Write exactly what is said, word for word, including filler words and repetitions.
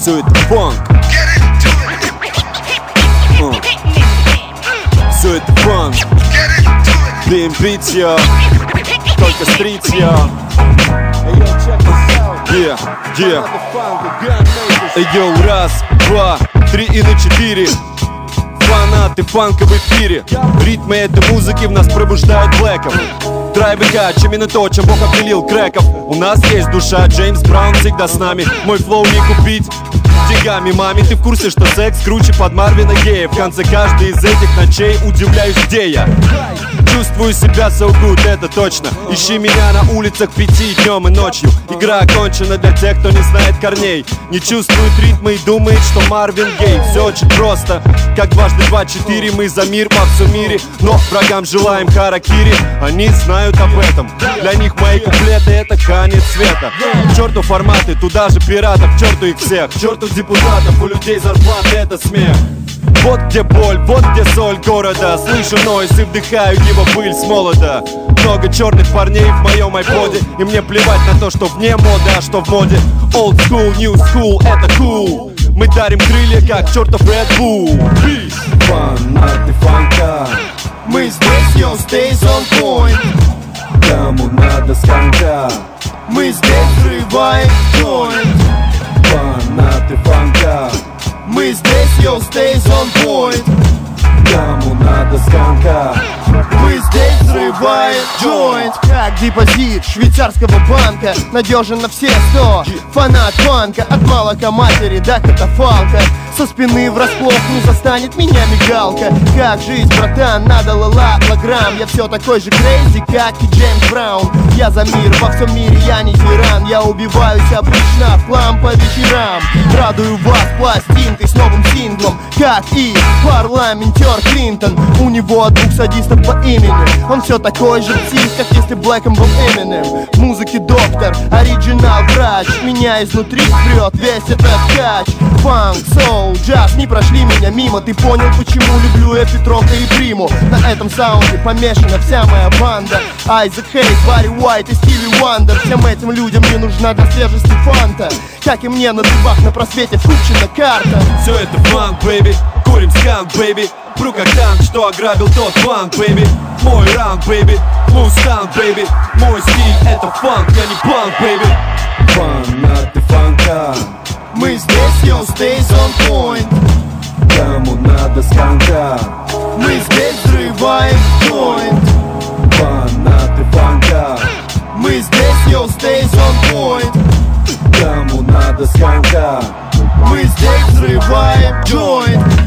Все это фанк. uh. Все это фанк. ди эм бит, я только стрит, я. Yeah, yeah. Йоу, раз, два, три и на четыре. Фанаты фанка в эфире. Ритмы этой музыки в нас пробуждают блэков. Драйвика, чем именно то, чем Бог обделил крэков. У нас есть душа, Джеймс Браун всегда с нами. Мой флоу не купить деньгами, маме. Ты в курсе, что секс круче под Марвина Гея? В конце каждой из этих ночей удивляюсь, где я. Чувствую себя so good, это точно. Ищи меня на улицах пяти днем и ночью. Игра окончена для тех, кто не знает корней. Не чувствует ритма и думает, что Марвин гей. Все очень просто, как дважды два четыре. Мы за мир во всем мире, но врагам желаем харакири. Они знают об этом. Для них мои куплеты — это конец света. К черту форматы, туда же пиратов, к черту их всех. К черту депутатов, у людей зарплаты — это смех. Вот где боль, вот где соль города. Слышу нойз и вдыхаю его пыль с молода. Много черных парней в моем айподе, и мне плевать на то, что вне моды, а что в моде. Old school, new school, это cool. Мы дарим крылья, как чертов Red Bull. Фанаты фанка, мы здесь, yo, stays on point. кому надо сканка, мы здесь взрываем joint. Фанаты фанка, мы здесь, yo, stays on point. кому надо сканка, мы здесь взрываем joint. Как депозит швейцарского банка, надежен на все сто. Фанат фанка, от молока матери до катафалка. Со спины врасплох не застанет меня мигалка. Как жизнь, братан, надо ла-ла-грамм. Я все такой же крейзи, как и Джеймс Браун. Я за мир, во всем мире я не тиран. Я убиваюсь обычно в хлам по вечерам. Радую вас пластинкой с новым синглом, как и парламентер Клинтон. У него двух садистов по имени. Он все такой же псих, как если Блэком был Эминем. В музыке доктор, оригинал врач. Меня изнутри прет весь этот кач. Фанк, соул, джаз не прошли меня мимо. Ты понял, почему люблю я Петровка и Приму. На этом саунде помешана вся моя банда. Айзек Хейс, Барри Уайт и Стиви Уандер. Всем этим людям не нужна до свежести фанта. Как и мне на дыбах на просвете вкупчена карта. Все это фанк, бэйби, курим сканк, бэйби. Пру как танк, что ограбил тот банк, бэйби. Мой ранг, бэйби, мустанг, бэйби. Мой стиль — это фанк, я не панк, бэйби. Фанаты фанка, мы здесь, yo, stays on point. кому надо сканка, мы здесь взрываем joint. Фанаты фанка, мы здесь, yo, stays on point. кому надо сканка, мы здесь взрываем joint.